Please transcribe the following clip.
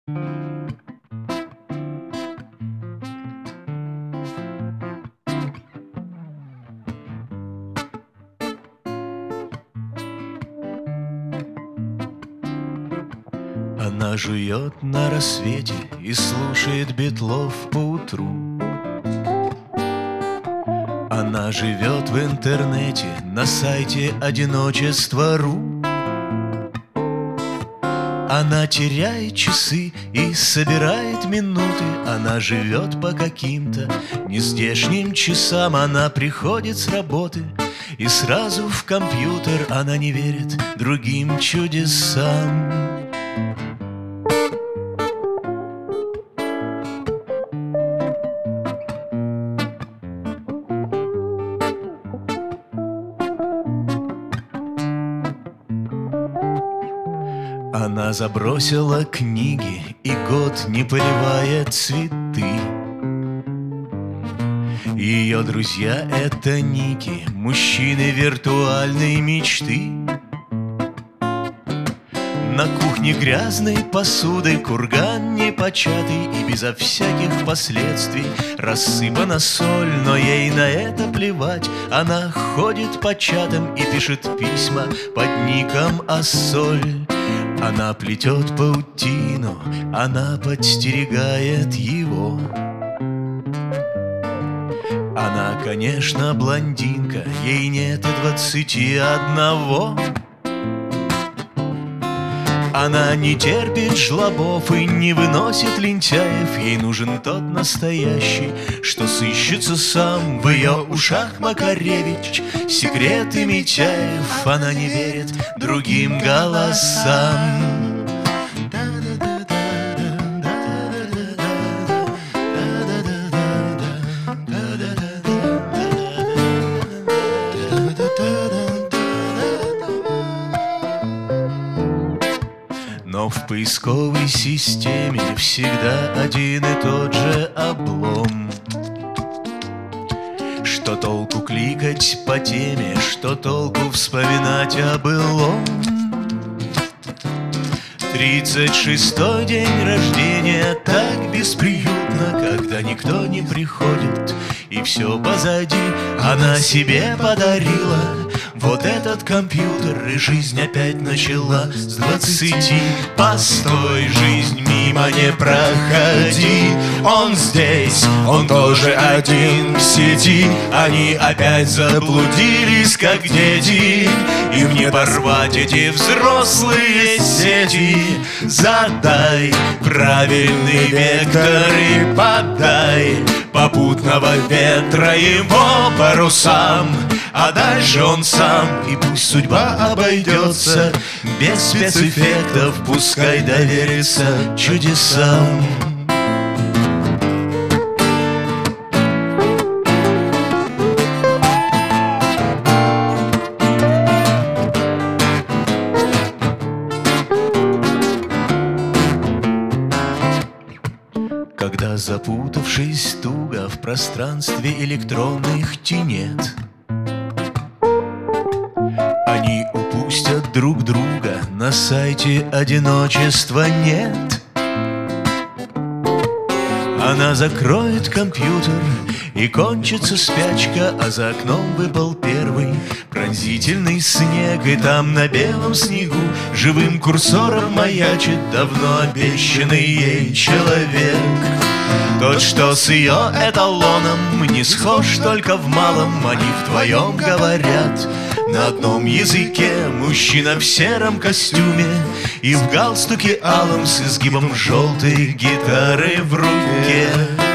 Она жует на рассвете и слушает Битлов поутру. Она живет в интернете на сайте одиночества.ру. Она теряет часы и собирает минуты. Она живет по каким-то нездешним часам. Она приходит с работы и сразу в компьютер. Она не верит другим чудесам. Она забросила книги и год не поливает цветы. Ее друзья — это ники, мужчины виртуальной мечты. На кухне грязной посудой курган непочатый, и безо всяких последствий рассыпана соль. Но ей на это плевать, она ходит по чатам и пишет письма под ником Ассоль. Она плетет паутину, она подстерегает его. Она, конечно, блондинка, ей нет и 21. Она не терпит жлобов и не выносит лентяев. Ей нужен тот настоящий, что сыщется сам. В ее ушах Макаревич, секреты Митяев. Она не верит другим голосам. Но в поисковой системе всегда один и тот же облом. Что толку кликать по теме, что толку вспоминать о былом? 36-й день рождения так бесприютно, когда никто не приходит и все позади. Она себе подарила вот этот компьютер, и жизнь опять начала с 20. Постой, жизнь, мимо не проходи. Он здесь, он тоже один в сети. Они опять заблудились, как дети. Им не порвать эти взрослые сети. Задай правильный вектор и подай попутного ветра его парусам. А дальше он сам, и пусть судьба обойдется без спецэффектов, пускай доверится чудесам. Когда, запутавшись туго в пространстве электронных тенет, они упустят друг друга на сайте одиночества нет. Она закроет компьютер, и кончится спячка, а за окном выпал первый пронзительный снег. И там на белом снегу живым курсором маячит давно обещанный ей человек. Тот, что с ее эталоном не схож только в малом. Они вдвоем говорят на одном языке. Мужчина в сером костюме и в галстуке алом с изгибом желтой гитары в руке.